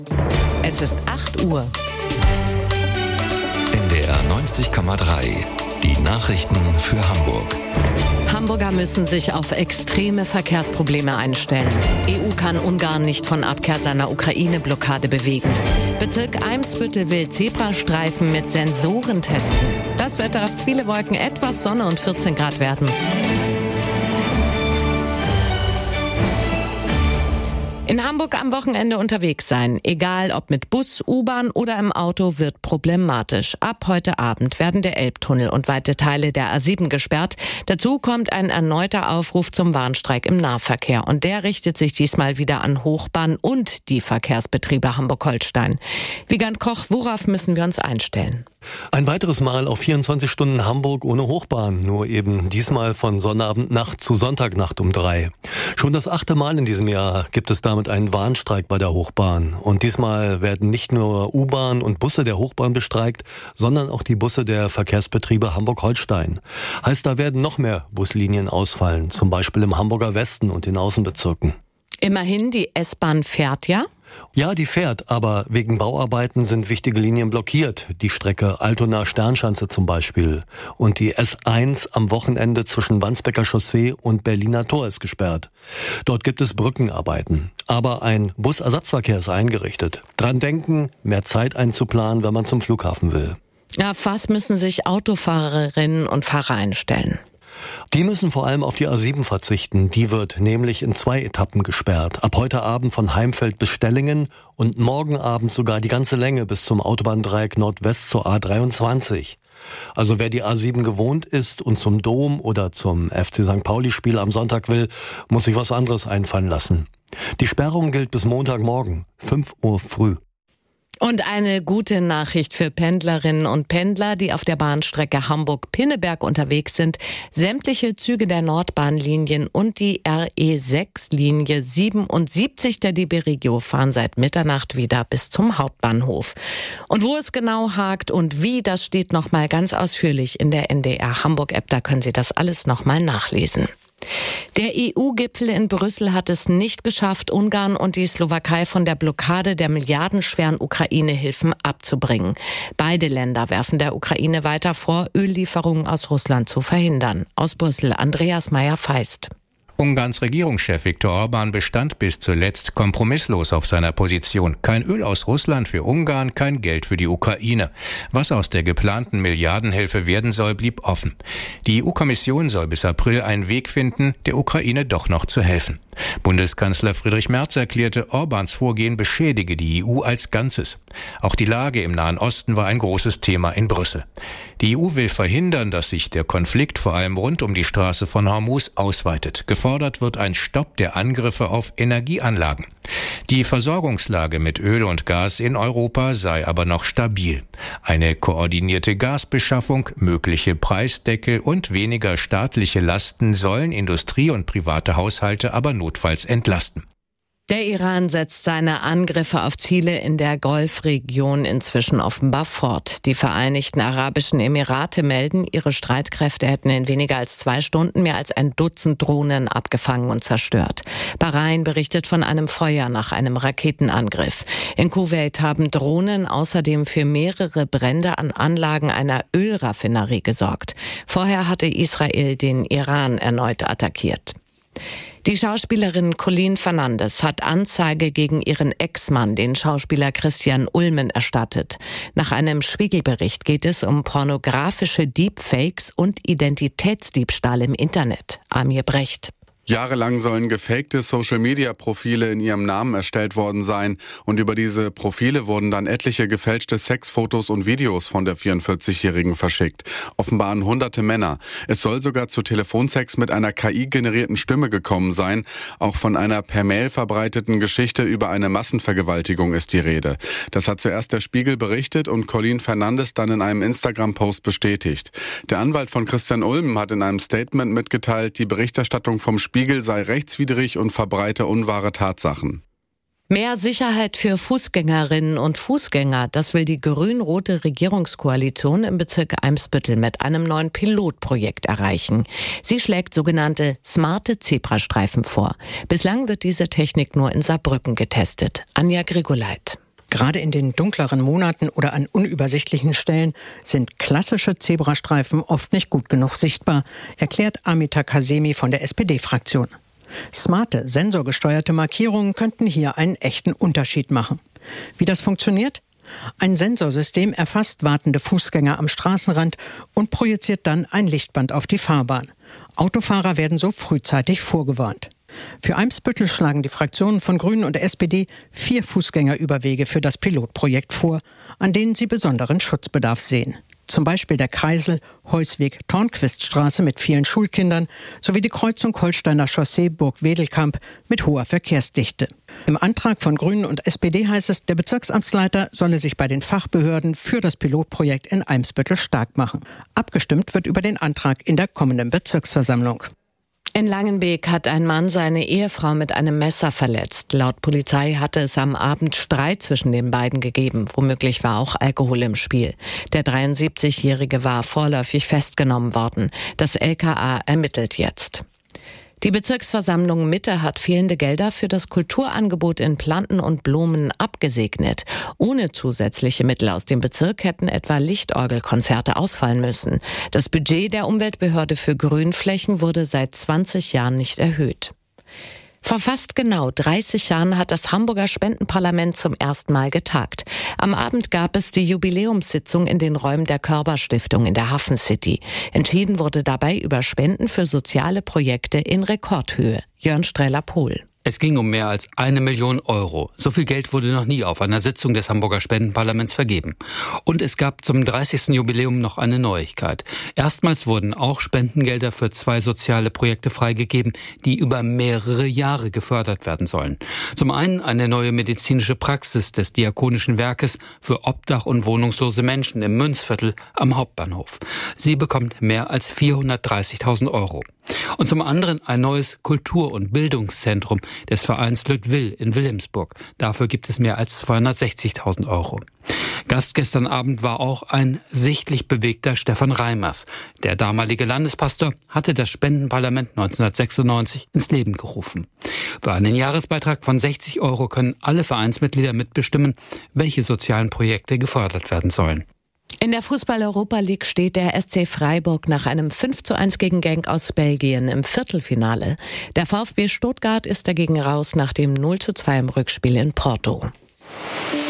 Es ist 8 Uhr. NDR 90,3. Die Nachrichten für Hamburg. Hamburger müssen sich auf extreme Verkehrsprobleme einstellen. EU kann Ungarn nicht von Abkehr seiner Ukraine-Blockade bewegen. Bezirk Eimsbüttel will Zebrastreifen mit Sensoren testen. Das Wetter, viele Wolken, etwas Sonne und 14 Grad werden's. In Hamburg am Wochenende unterwegs sein, egal ob mit Bus, U-Bahn oder im Auto, wird problematisch. Ab heute Abend werden der Elbtunnel und weite Teile der A7 gesperrt. Dazu kommt ein erneuter Aufruf zum Warnstreik im Nahverkehr. Und der richtet sich diesmal wieder an Hochbahn und die Verkehrsbetriebe Hamburg-Holstein. Wiegand Koch, worauf müssen wir uns einstellen? Ein weiteres Mal auf 24 Stunden Hamburg ohne Hochbahn, nur eben diesmal von Sonnabendnacht zu Sonntagnacht um 3. Schon das 8. Mal in diesem Jahr gibt es damit einen Warnstreik bei der Hochbahn. Und diesmal werden nicht nur U-Bahn und Busse der Hochbahn bestreikt, sondern auch die Busse der Verkehrsbetriebe Hamburg-Holstein. Heißt, da werden noch mehr Buslinien ausfallen, zum Beispiel im Hamburger Westen und den Außenbezirken. Immerhin, die S-Bahn fährt ja? Ja, die fährt, aber wegen Bauarbeiten sind wichtige Linien blockiert. Die Strecke Altona-Sternschanze zum Beispiel. Und die S1 am Wochenende zwischen Wandsbeker Chaussee und Berliner Tor ist gesperrt. Dort gibt es Brückenarbeiten. Aber ein Busersatzverkehr ist eingerichtet. Dran denken, mehr Zeit einzuplanen, wenn man zum Flughafen will. Ja, auf was müssen sich Autofahrerinnen und Fahrer einstellen? Die müssen vor allem auf die A7 verzichten. Die wird nämlich in 2 Etappen gesperrt. Ab heute Abend von Heimfeld bis Stellingen und morgen Abend sogar die ganze Länge bis zum Autobahndreieck Nordwest zur A23. Also wer die A7 gewohnt ist und zum Dom oder zum FC St. Pauli-Spiel am Sonntag will, muss sich was anderes einfallen lassen. Die Sperrung gilt bis Montagmorgen, 5 Uhr früh. Und eine gute Nachricht für Pendlerinnen und Pendler, die auf der Bahnstrecke Hamburg-Pinneberg unterwegs sind. Sämtliche Züge der Nordbahnlinien und die RE6-Linie 77 der DB Regio fahren seit Mitternacht wieder bis zum Hauptbahnhof. Und wo es genau hakt und wie, das steht nochmal ganz ausführlich in der NDR Hamburg-App. Da können Sie das alles nochmal nachlesen. Der EU-Gipfel in Brüssel hat es nicht geschafft, Ungarn und die Slowakei von der Blockade der milliardenschweren Ukraine-Hilfen abzubringen. Beide Länder werfen der Ukraine weiter vor, Öllieferungen aus Russland zu verhindern. Aus Brüssel, Andreas Meyer-Feist. Ungarns Regierungschef Viktor Orbán bestand bis zuletzt kompromisslos auf seiner Position. Kein Öl aus Russland für Ungarn, kein Geld für die Ukraine. Was aus der geplanten Milliardenhilfe werden soll, blieb offen. Die EU-Kommission soll bis April einen Weg finden, der Ukraine doch noch zu helfen. Bundeskanzler Friedrich Merz erklärte, Orbáns Vorgehen beschädige die EU als Ganzes. Auch die Lage im Nahen Osten war ein großes Thema in Brüssel. Die EU will verhindern, dass sich der Konflikt vor allem rund um die Straße von Hormuz ausweitet. Gefordert wird ein Stopp der Angriffe auf Energieanlagen. Die Versorgungslage mit Öl und Gas in Europa sei aber noch stabil. Eine koordinierte Gasbeschaffung, mögliche Preisdeckel und weniger staatliche Lasten sollen Industrie und private Haushalte aber notfalls entlasten. Der Iran setzt seine Angriffe auf Ziele in der Golfregion inzwischen offenbar fort. Die Vereinigten Arabischen Emirate melden, ihre Streitkräfte hätten in weniger als 2 Stunden mehr als ein Dutzend Drohnen abgefangen und zerstört. Bahrain berichtet von einem Feuer nach einem Raketenangriff. In Kuwait haben Drohnen außerdem für mehrere Brände an Anlagen einer Ölraffinerie gesorgt. Vorher hatte Israel den Iran erneut attackiert. Die Schauspielerin Colleen Fernandes hat Anzeige gegen ihren Ex-Mann, den Schauspieler Christian Ulmen, erstattet. Nach einem Spiegelbericht geht es um pornografische Deepfakes und Identitätsdiebstahl im Internet. Amir Brecht. Jahrelang sollen gefakte Social-Media-Profile in ihrem Namen erstellt worden sein und über diese Profile wurden dann etliche gefälschte Sexfotos und Videos von der 44-Jährigen verschickt. Offenbar an hunderte Männer. Es soll sogar zu Telefonsex mit einer KI-generierten Stimme gekommen sein. Auch von einer per Mail verbreiteten Geschichte über eine Massenvergewaltigung ist die Rede. Das hat zuerst der Spiegel berichtet und Colleen Fernandes dann in einem Instagram-Post bestätigt. Der Anwalt von Christian Ulmen hat in einem Statement mitgeteilt, die Berichterstattung vom Spiegel sei rechtswidrig und verbreite unwahre Tatsachen. Mehr Sicherheit für Fußgängerinnen und Fußgänger, das will die grün-rote Regierungskoalition im Bezirk Eimsbüttel mit einem neuen Pilotprojekt erreichen. Sie schlägt sogenannte smarte Zebrastreifen vor. Bislang wird diese Technik nur in Saarbrücken getestet. Anja Grigoleit. Gerade in den dunkleren Monaten oder an unübersichtlichen Stellen sind klassische Zebrastreifen oft nicht gut genug sichtbar, erklärt Amita Kazemi von der SPD-Fraktion. Smarte, sensorgesteuerte Markierungen könnten hier einen echten Unterschied machen. Wie das funktioniert? Ein Sensorsystem erfasst wartende Fußgänger am Straßenrand und projiziert dann ein Lichtband auf die Fahrbahn. Autofahrer werden so frühzeitig vorgewarnt. Für Eimsbüttel schlagen die Fraktionen von Grünen und SPD 4 Fußgängerüberwege für das Pilotprojekt vor, an denen sie besonderen Schutzbedarf sehen. Zum Beispiel der Kreisel, Heusweg, Tornquiststraße mit vielen Schulkindern sowie die Kreuzung Holsteiner Chaussee Burg-Wedelkamp mit hoher Verkehrsdichte. Im Antrag von Grünen und SPD heißt es, der Bezirksamtsleiter solle sich bei den Fachbehörden für das Pilotprojekt in Eimsbüttel stark machen. Abgestimmt wird über den Antrag in der kommenden Bezirksversammlung. In Langenbeek hat ein Mann seine Ehefrau mit einem Messer verletzt. Laut Polizei hatte es am Abend Streit zwischen den beiden gegeben. Womöglich war auch Alkohol im Spiel. Der 73-Jährige war vorläufig festgenommen worden. Das LKA ermittelt jetzt. Die Bezirksversammlung Mitte hat fehlende Gelder für das Kulturangebot in Planten und Blumen abgesegnet. Ohne zusätzliche Mittel aus dem Bezirk hätten etwa Lichtorgelkonzerte ausfallen müssen. Das Budget der Umweltbehörde für Grünflächen wurde seit 20 Jahren nicht erhöht. Vor fast genau 30 Jahren hat das Hamburger Spendenparlament zum ersten Mal getagt. Am Abend gab es die Jubiläumssitzung in den Räumen der Körber-Stiftung in der Hafen City. Entschieden wurde dabei über Spenden für soziale Projekte in Rekordhöhe. Jörn Streller-Pohl. Es ging um mehr als 1 Million Euro. So viel Geld wurde noch nie auf einer Sitzung des Hamburger Spendenparlaments vergeben. Und es gab zum 30. Jubiläum noch eine Neuigkeit. Erstmals wurden auch Spendengelder für 2 soziale Projekte freigegeben, die über mehrere Jahre gefördert werden sollen. Zum einen eine neue medizinische Praxis des Diakonischen Werkes für Obdach- und wohnungslose Menschen im Münzviertel am Hauptbahnhof. Sie bekommt mehr als 430.000 Euro. Und zum anderen ein neues Kultur- und Bildungszentrum des Vereins Lüttwil in Wilhelmsburg. Dafür gibt es mehr als 260.000 Euro. Gast gestern Abend war auch ein sichtlich bewegter Stefan Reimers. Der damalige Landespastor hatte das Spendenparlament 1996 ins Leben gerufen. Für einen Jahresbeitrag von 60 Euro können alle Vereinsmitglieder mitbestimmen, welche sozialen Projekte gefördert werden sollen. In der Fußball-Europa League steht der SC Freiburg nach einem 5:1 gegen Genk aus Belgien im Viertelfinale. Der VfB Stuttgart ist dagegen raus nach dem 0:2 im Rückspiel in Porto.